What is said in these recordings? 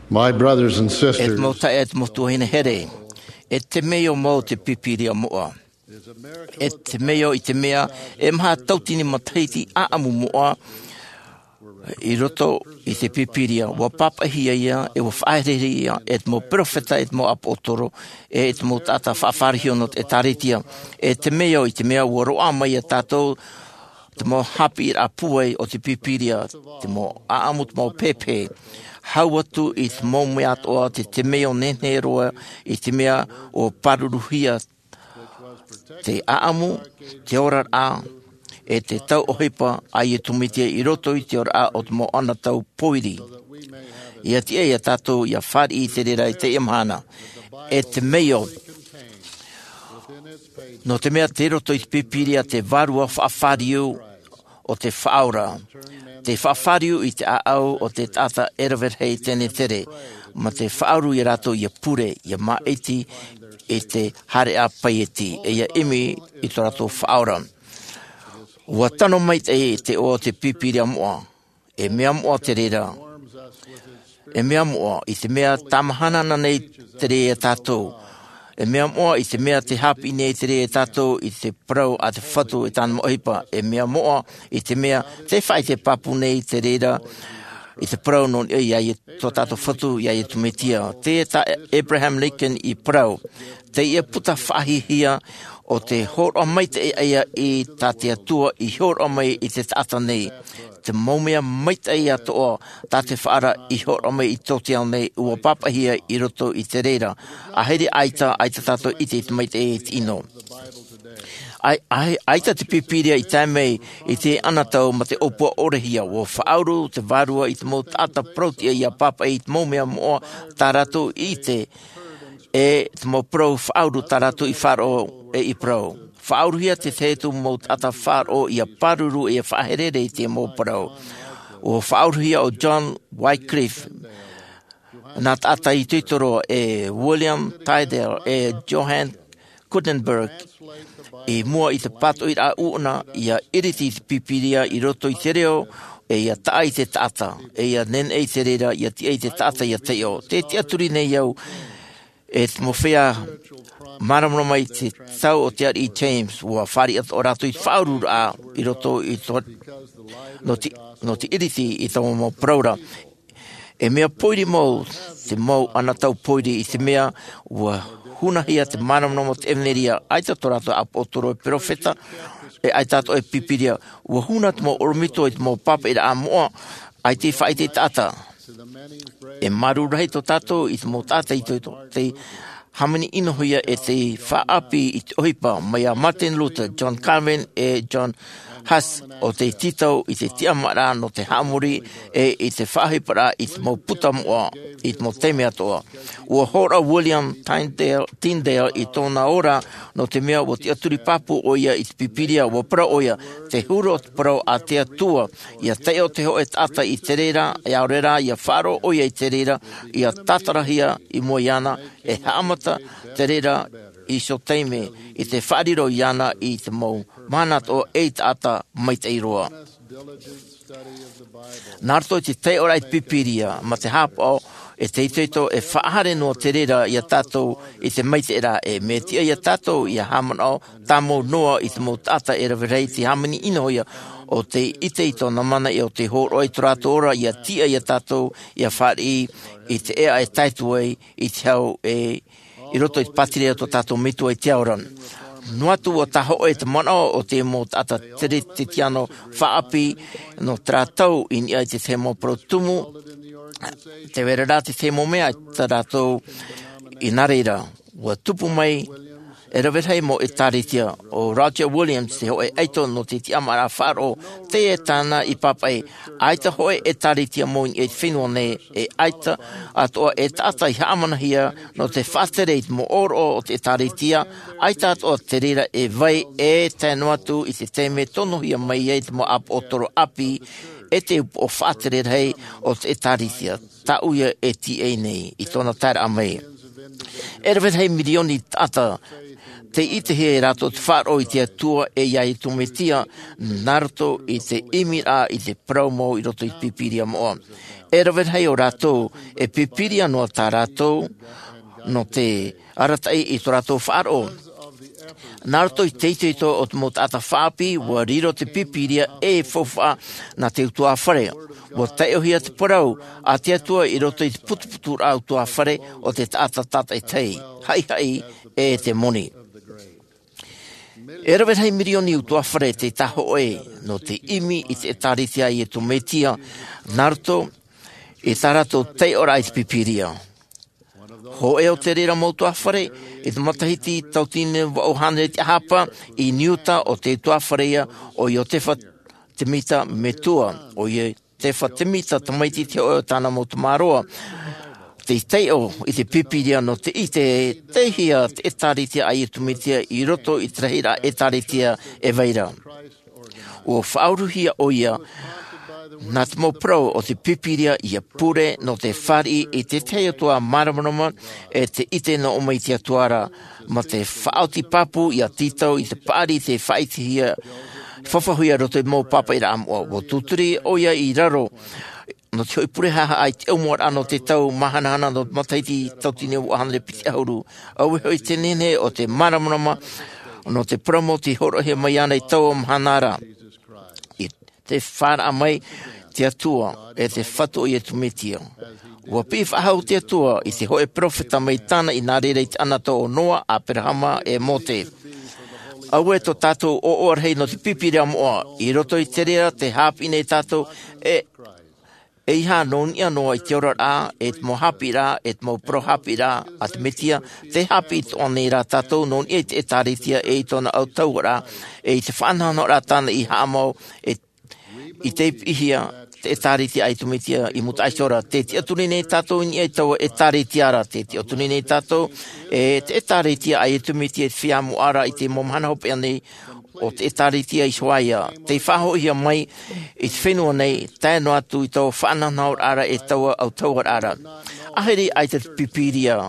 My brothers and Et sisters, mo ta et mo tu hina here. E te meo mo te pipiria moa. E te meo I te mea e maha tautini mataiti a amu moa I roto I te pipiria wa papahia ia e wa whaerere ia e te mo profeta e te mo apotoro e te mo tata whaafarihionot e taritia e te meo I te mea wa roa mai a tātou te mo hapi I a puai o te pipiria te mo aamu te mo pepe hau atu I te mo mea atoa te meo nene roa I te mea o paruruhia te aamu te ora a e te tau ohipa ai e tumitia I roto I te ora a o te mo ana tau poiri. Ia te ia tātou ia whari I te rera I te imhana. E te meo no te mea te roto I te pipiria te varua whaafariu o te whaora. Te whaafariu I te aau o te tata eraverhei tene tere. Ma te whaauru I rato ia pure, ia maiti I te hare a paieti. E ia imi I to rato whaora. Ua tano mai te o te pipiria moa. E mea moa te rera. E mea moa I te mea tamahana nei te rea tātou. E mea moa I te mea te hapi nei te rea tātou I te prau a te whatu I tāna moipa. E mea moa I te mea te whai te papu nei te rera I te prau non ia I tō tātou whatu ia I tumetia. Te ta Abraham Lincoln I prau. Te ia puta whahihia o te horo mai te eia I tāte atua I horo mai I te tata nei. Te maumea mai te eia toa tāte whaara I horo mai I tōtea nei ua papahia I roto I te reira. A heiri aita tātou I te mai te e te ino. Aita te pipiria I tāmei I te anatau ma te opua orehia o whaauru te varua I te mo tāta protia I a papa I te maumea moa tā rato I te e te mo pro whaauru tā rato I wharo e I pro. Whaaruhia te thetu mo tata wharo I a paruru e a whaherere I te mo pro. O whaaruhia o John Wycliffe nā tata I titoro e William Tyndale e Johann Gutenberg e mua I te pato I a uona I a iriti te pipiria I roto I te reo e ia taai te tata e ia nen e te rera ia te e te tata ia te o. Te aturi nei au e te mowhea maramara mai te tau o te ari I James ua whari o rato I whaurur a I roto I to no te iriti I tau mo praura. E mea poiri mau te mau ana tau poiri I te mea ua hunahia te maramara mo te emeneria aita to rato apotoro e profeta e aitato e pipiria ua huna te mo oromito I te mo papa I a moa ai te whai te tata. E maru rahi to tato I te mo tata I te hamani inohoia e te whaapi I te ohipa mai a Martin Luther, John Calvin e John Huss o te titau I te tiamara no te hamuri e I te whahipara I te mo puta moa I te mo teme atoa. Ua hora William Tyndale I tōna ora no te mea o te aturi papu o ia I te pipiria o pra oia te huro o te prau a te atua ia teo te ho e tata I te rera I a rera ia wharo oia I te rera ia tatarahia I moiana e haamata te rera I so teime I te whariro iana I te mau manat o e tata mai te iroa. Nārto te te ora I te pipiria ma te hapo e te itoito e whaahare no te rera I a tātou I te maite era e me tia I a tātou I a hamano tāmo noa I te mo tata e rawerei te hamani inoia o te iteito na mana I o te horo I turato ora I a tia I a tātou I a whari I te ea e taituai I te hau e I roto I te patirea to tātou mitu I te auran. Nuatu o taho e te mana o te mo tata tere te tiano whaapi no tratau I nia I te themo protumu te werera te themo mea ta ratou I nareira. Ua tupu mai e rawetei mo e taritia o Roger Williams te hoe eito no te tiamara wharo te e tāna I papai aita hoe e taritia mo I e whenua ne e aita atoa e tata I haamanahia no te whatereit mo oro o te taritia aita atoa te rira e vai e tēnu atu I te teme tonuhia mai e te mo ap o toro api e te o whaterei o te taritia ta uia e ti e nei I tōna tara a mai. E rawetei milioni tata te ite he rato te wharo I te atua e iai tumetia narto I te imira I te promo I roto I pipiria moa. E rawet hei o rato e pipiria no tā rato no te aratai I to rato wharo. Narto I teite to o te mo tata whapi wa riro te pipiria e fofa na te utua whare. Wa te ohia te parau a te atua I roto I te putuputu au tua whare o te tata tata I tei. Hai hai e te moni. E rawet hei mirioni utua whare te taho e no te imi I te taritia I to metia narto I tarato te ora I te pipiria. Ho e o te rera mo tua whare I te matahiti tautine wa o hane te hapa I niuta o te tua wharea o I o te te mita me tua o I te te mita tamaiti te o tāna mo te maroa. Te teo I te pipiria no te ite te hia te taritia ai tumitia I roto I trahira e taritia e veira. O whauruhia o ia nā te mo pro o te pipiria I a pure no te whari I te teo tua maramarama e te ite no o mai te atuara ma te whaoti papu I a titau I te pari te whaitihia whawhahuia roto I mō papa I rāmoa. Wo tuturi o ia I raro no te hoi pure haha ai te umor ano te tau mahanahana no mataiti tautine o hanere piti ahuru. Au hoi te nene o te maramarama no te promo te horohe mai ana I tau mahanara. I te whara mai te atua e te whatu I e tumetia. Wa pif ahau te atua I te hoe profeta mai tana I nā rere I te anato o noa a perahama e mote. Au e to tātou o orhei no te pipiria moa I roto I te rea te hapine tātou e iha non ia noa I te ora rā e te mo hapi rā e te mo pro hapi rā a te metia te hapi I tōne rā tātou non ia te taritia e I tōna au tau rā e I te whanano rā tāna I haamau I te ihia te taritia ai tumetia I muta aisora te te atuni nei tātou ni e tau e taritia rā te te atuni nei tātou e te taritia ai tumetia te whiamu ara I te momhana hope anei o te taritia I soaia te whaho ia mai I te whenua nei tēno atu I tau whananau ara e tau au tau ara aheri ai te pipiria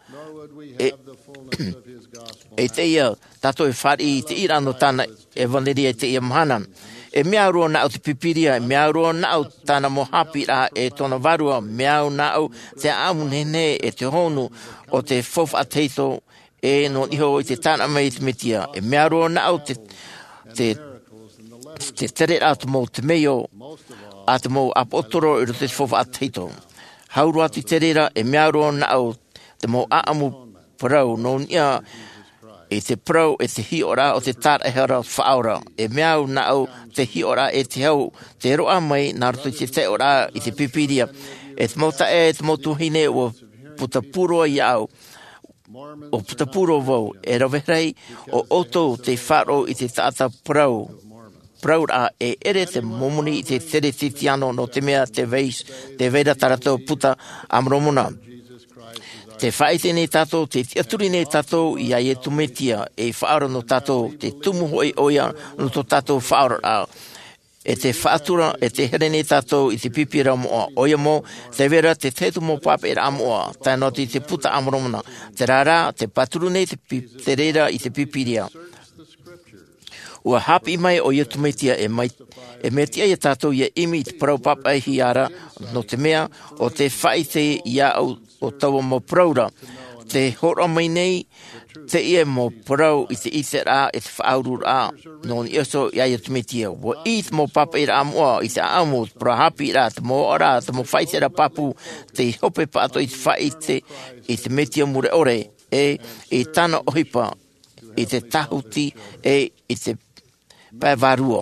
e te ia tātou e whari I te irano tāna e vaneri e te ia mahana e mea rua na au te pipiria, e mea rua na au tāna mo hapi rā e tōna varua, mea na au te amunene e te honu o te fof a teito e no iho I te tāna mai te metia. E mea rua na au te tere rā te mō te meo a te mō apotoro I te fof a teito. Haurua te tere rā e mea rua na au te mō aamu parau no ia e te pro e te hiora o te tāra hera whaora. E meau na au te hiora e te hau te roa mai nā roto I te ora I te pipiria. E te mota e te motuhine o putapuro I au. O putapuro vau e rawerei o oto te wharo I te tata prau. Prau rā e ere te momoni I te tere titiano no te mea te veis te veira tarato puta amromuna. Te whaite nei tātou, te tiaturi nei tātou I a e tumetia e whaaro no tātou, te tumu hoi oia no tō tātou whaaro rā. E te whaatura e te here nei tātou I te pipira moa oia mo, te vera te tetu mo pape rā moa, tāno I te puta amoromana, te rārā, te paturu nei te reira I te pipiria. Ua hapi mai o ia tumetia e mea tia I tātou ia imi I te parau papa I hiara no te mea o te whaite ia o taua mo praura. Te hora mai nei te ia mo parau I te ite rā e te whauru rā no ni eso ia ia tumetia. Wa I te mo papa I rā moa I te amo te pra hapi rā te mo ora te mo whaite rā papu te hope pato I te whaite I te metia mure ore e tana ohipa I te tahuti I te Paivarua.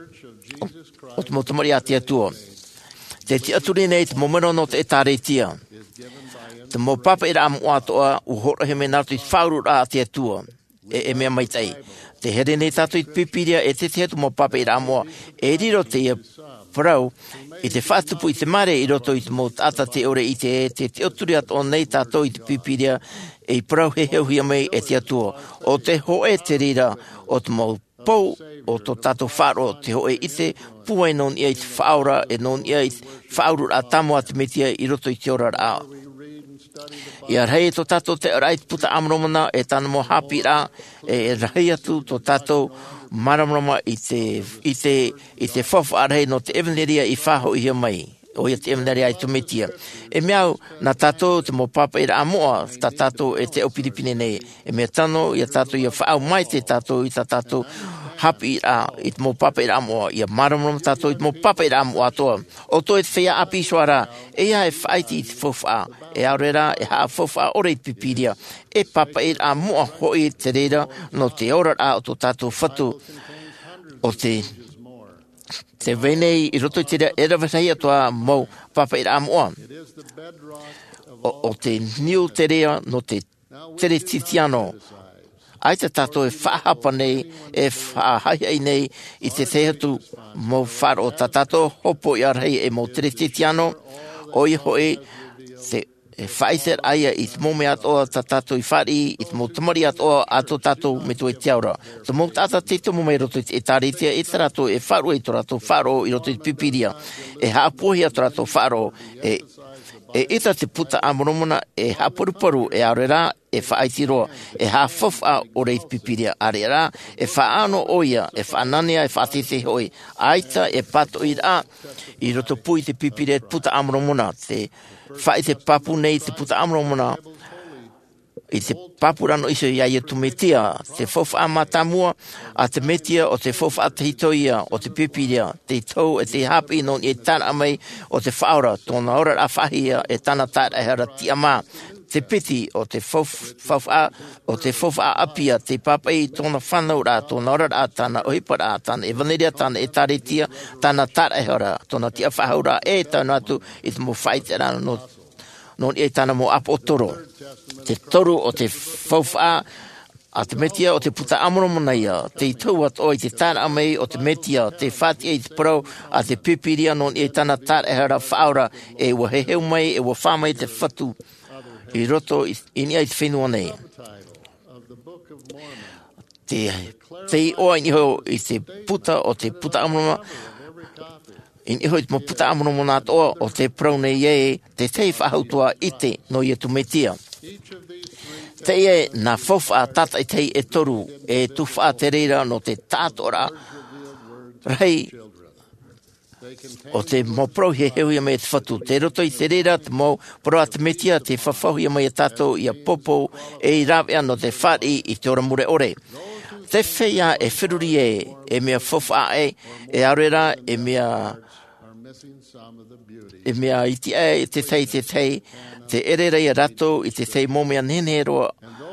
O te motamari a te atua. Te te aturi nei te momero no te etaretia. Te mo papa I rā mo atoa u horohe me nātu I te whauru rā te atua. E mea mai tei. Te here nei tātu I te pipiria e te te mo papa I rā moa. E riro te ia parau I te whatupu I te mare I roto I te mo tata te ore I te aturi ato nei tātu I te pipiria e parau he heuhia mai e te atua. O te hoe te rira o te mo pou o tō tātou wharo te hoe I te puai non ia I te whaura e non ia I te whauru a tamu a te metia I roto I te ora rā. Ia rei to tato te rai puta amromana e tana mo hapi ra e rei atu to tato maramrama i te whawha rei no te evaneria I whaho I mai. O ia te evaneria I tumetia. E meau na tato te mo papa I ra amoa ta tato e te opiripine nei. E mea tano ia tato ia whaau mai te tato I ta tato hapi I te mo papa I ra amoa. Ia maramrama tato I te mo papa I ra amoa toa. O to e te whea api soara. E ia e whaiti I te whawha. E aurera e haa whawha ore I pipiria. E papa I ra amoa hoi te reira no te ora a o to tato whatu o te venei I roto I te rea era whahia toa mau papa I ra amoa. O te niu te rea no te tere titiano. Ai te tato e whahapa nei, e whahai nei I te thehatu mo wharo ta tato hopo I arhei e mo tere titiano. Oi hoi te e whaiter aia I te mome atoa ta tato I whari, I te mo tamari atoa ato tato me tu e te aura. Te mo tata te tomo mai roto I tāretia, e te rato e wharu e to rato wharo I roto I pipiria. E haapohi ato rato wharo, e ita te puta amoromona, e haaporuparu, e arera, e whaitiroa, e hawhawha o rei pipiria. Arera, e whaano oia, e whaananea, e whaatete hoi. Aita e pato I ra, I roto pui te pipiria puta amoromona, te whai te papu nei te puta amromona I te papu rano iso ia ia tu metia te whawha matamua a te metia o te whawha te hitoia o te pipiria te tau e te hapi non I tana mai o te whaora tōna ora a whahia e tana tāra e hara ti ama te piti o te whawha apia te papai tōna whanau rā tōna ora rā tāna ohipa rā tāna e vaneria tāna e tāretia tāna tāra e hara tōna tia whahau rā e tāna atu I te mo whaite rā no e tāna mo apo toro te toru o te whawha a te metia o te puta amoromona ia te tau at oi te tāna amei o te metia te whati e te pro a te pipiria non e tāna tāra e hara whaura e wa heheu mai e wa whamai te whatu I roto I ni ai te whenua nei. Te oa iniho I te puta o te puta amoroma iniho I te mo puta amoroma atoa o te prau nei e te tei whahautua ite no I tu metia. Te e na whawha tata I tei e toru e tu wha te reira no te tātora rei o te mo pro he heuia mai te whatu. Te roto I te reira te mo pro a te metia te whawhauia mai tato I a popo e I rawea no te whari I te ora mure ore. Te whea e whiruri e mea whawha e arera e mea iti e te tei te erera I rato I te tei momea nene roa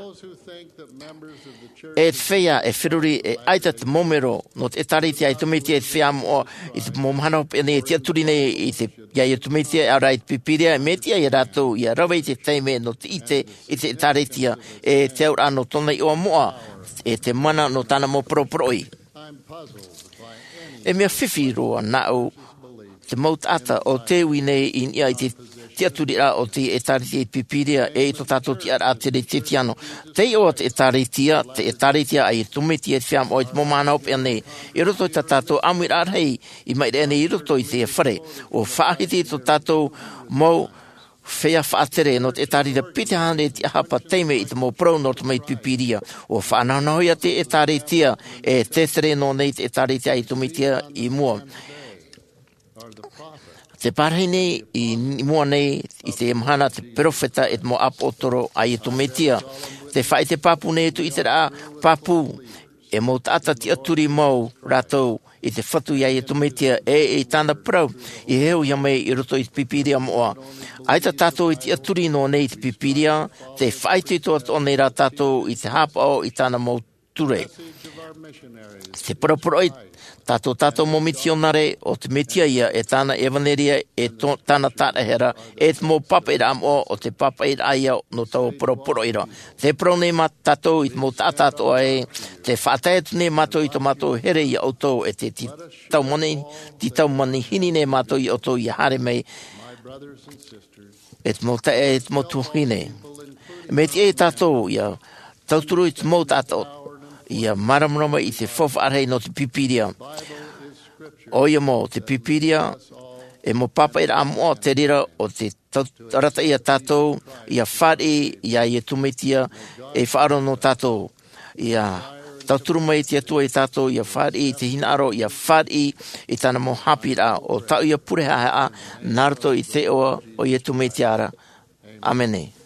e whea e whiruri e aita te momero no te tariti ai tumetia e whea mo I te momhana pene e tia turine I te ia tumetia a rai pipiria e metia I rato I a rawa I te teime no te ite I te taritia e te aura no tona I oa moa e te mana no tana mo proproi. E mea whiwhi roa nao te mautata o te winei I ia I te tiaturira o te e tariti e pipiria e to tato ti ara te re te tiano. Te o te e taritia ai tumetia e whiam o te momana op ane. I roto I tato amir arhei I mai rene I roto I te whare. O whaahiti to tato mau whea whaatere no te tarita pite hane ti ahapa teime I te mo pro no te mai pipiria. O whananahoia te e taritia e te tere no nei te e taritia I tumetia I mua. Te parhei nei I mua nei I te mahana te profeta e mo apotoro ai to metia. Te whai te papu nei tu I te rā papu e mo tata ti aturi mau ratou I te whatu iai to metia e tāna prau I heu ia mai I roto I te pipiria moa. Ai ta tātou I te aturi no nei te pipiria te whai te toa o nei rā tātou I te hapao I tāna mau ture. Te paraporoi tātou mo misionare o te metia ia e tāna evaneria e tāna tātahera e te mo papaira amoa o te papaira ia no tau paroporoira. Te prone ma tātou I te mo tātātoa e te whātaiatu ne mātou I to mātou here I autou e te tau mani hini ne mātou I autou I hare mei e te mo tuhine. Me te e tātou ia tauturu I te mo tātou ia maramrama I te whawha arhei no te pipiria. O ia mo te pipiria E mo papa ira amoa te rira o te rata ia tātou, ia whare, ia i tumetia, e whaaro no tātou, ia tauturu mai te atua i tātou, ia whare, te hinaro, ia whare, i tāna mo hapira, o tau ia pureha a, narato i te oa, o ia tumetia ara. Amene.